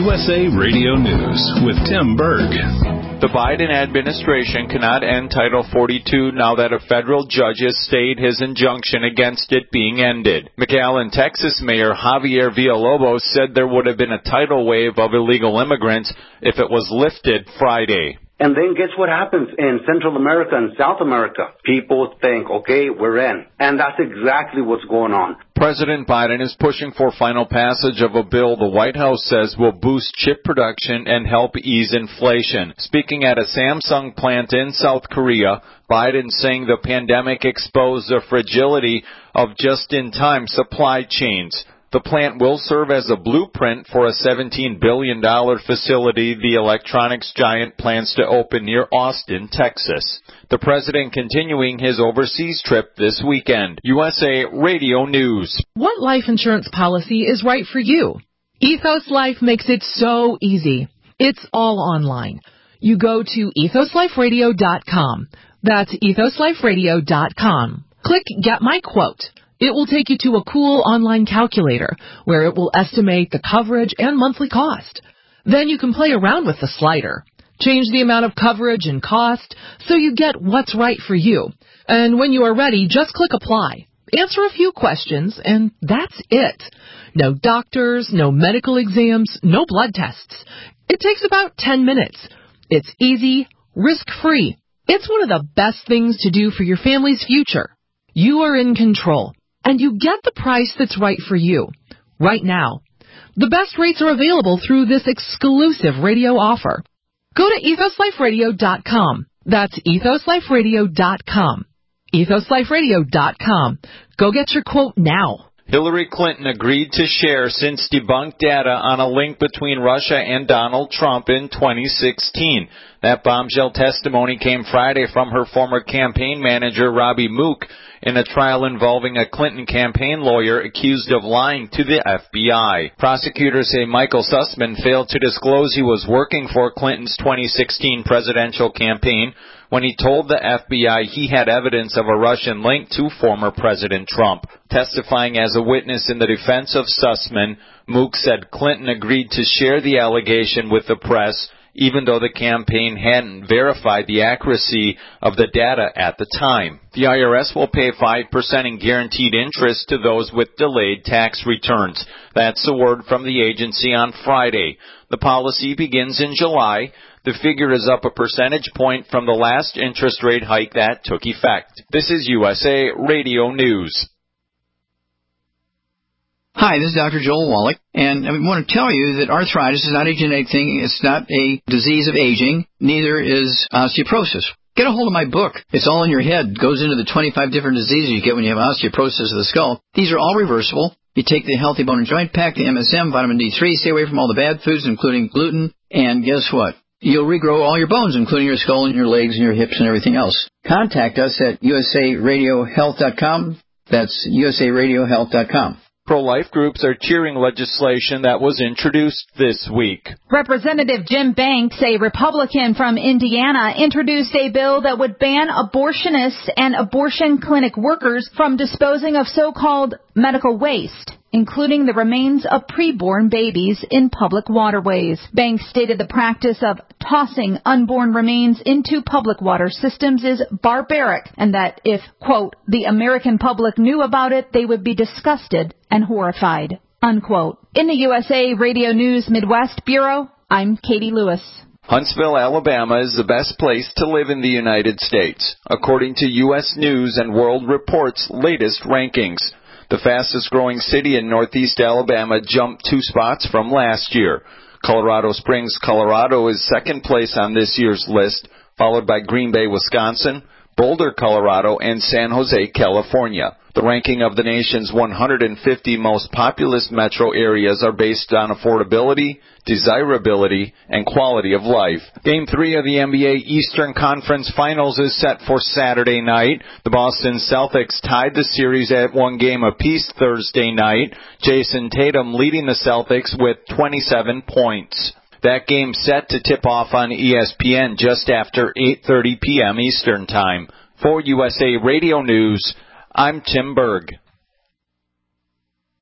USA Radio News with Tim Berg. The Biden administration cannot end Title 42 now that a federal judge has stayed his injunction against it being ended. McAllen, Texas Mayor Javier Villalobos said there would have been a tidal wave of illegal immigrants if it was lifted Friday. And then guess what happens in Central America and South America? People think, okay, we're in. And that's exactly what's going on. President Biden is pushing for final passage of a bill the White House says will boost chip production and help ease inflation. Speaking at a Samsung plant in South Korea, Biden saying the pandemic exposed the fragility of just-in-time supply chains. The plant will serve as a blueprint for a $17 billion facility the electronics giant plans to open near Austin, Texas. The president continuing his overseas trip this weekend. USA Radio News. What life insurance policy is right for you? Ethos Life makes it so easy. It's all online. You go to ethosliferadio.com. That's ethosliferadio.com. Click Get My Quote. It will take you to a cool online calculator where it will estimate the coverage and monthly cost. Then you can play around with the slider. Change the amount of coverage and cost so you get what's right for you. And when you are ready, just click Apply. Answer a few questions, and that's it. No doctors, no medical exams, no blood tests. It takes about 10 minutes. It's easy, risk-free. It's one of the best things to do for your family's future. You are in control. And you get the price that's right for you, right now. The best rates are available through this exclusive radio offer. Go to ethosliferadio.com. That's ethosliferadio.com. ethosliferadio.com. Go get your quote now. Hillary Clinton agreed to share since debunked data on a link between Russia and Donald Trump in 2016. That bombshell testimony came Friday from her former campaign manager, Robbie Mook, in a trial involving a Clinton campaign lawyer accused of lying to the FBI. Prosecutors say Michael Sussman failed to disclose he was working for Clinton's 2016 presidential campaign when he told the FBI he had evidence of a Russian link to former President Trump. Testifying as a witness in the defense of Sussman, Mook said Clinton agreed to share the allegation with the press, even though the campaign hadn't verified the accuracy of the data at the time. The IRS will pay 5% in guaranteed interest to those with delayed tax returns. That's the word from the agency on Friday. The policy begins in July. The figure is up a percentage point from the last interest rate hike that took effect. This is USA Radio News. Hi, this is Dr. Joel Wallach, and I want to tell you that arthritis is not a genetic thing. It's not a disease of aging. Neither is osteoporosis. Get a hold of my book. It's all in your head. It goes into the 25 different diseases you get when you have osteoporosis of the skull. These are all reversible. You take the Healthy Bone and Joint Pack, the MSM, vitamin D3, stay away from all the bad foods, including gluten, and guess what? You'll regrow all your bones, including your skull and your legs and your hips and everything else. Contact us at usaradiohealth.com. That's usaradiohealth.com. Pro-life groups are cheering legislation that was introduced this week. Representative Jim Banks, a Republican from Indiana, introduced a bill that would ban abortionists and abortion clinic workers from disposing of so-called medical waste, including the remains of preborn babies in public waterways. Banks stated the practice of tossing unborn remains into public water systems is barbaric, and that if, quote, the American public knew about it, they would be disgusted and horrified, unquote. In the USA Radio News Midwest Bureau, I'm Katie Lewis. Huntsville, Alabama is the best place to live in the United States, according to U.S. News and World Report's latest rankings. The fastest-growing city in northeast Alabama jumped 2 spots from last year. Colorado Springs, Colorado is second place on this year's list, followed by Green Bay, Wisconsin, Boulder, Colorado, and San Jose, California. The ranking of the nation's 150 most populous metro areas are based on affordability, desirability, and quality of life. Game 3 of the NBA Eastern Conference Finals is set for Saturday night. The Boston Celtics tied the series at 1 game apiece Thursday night. Jason Tatum leading the Celtics with 27 points. That game set to tip off on ESPN just after 8:30 p.m. Eastern Time. For USA Radio News, I'm Tim Berg.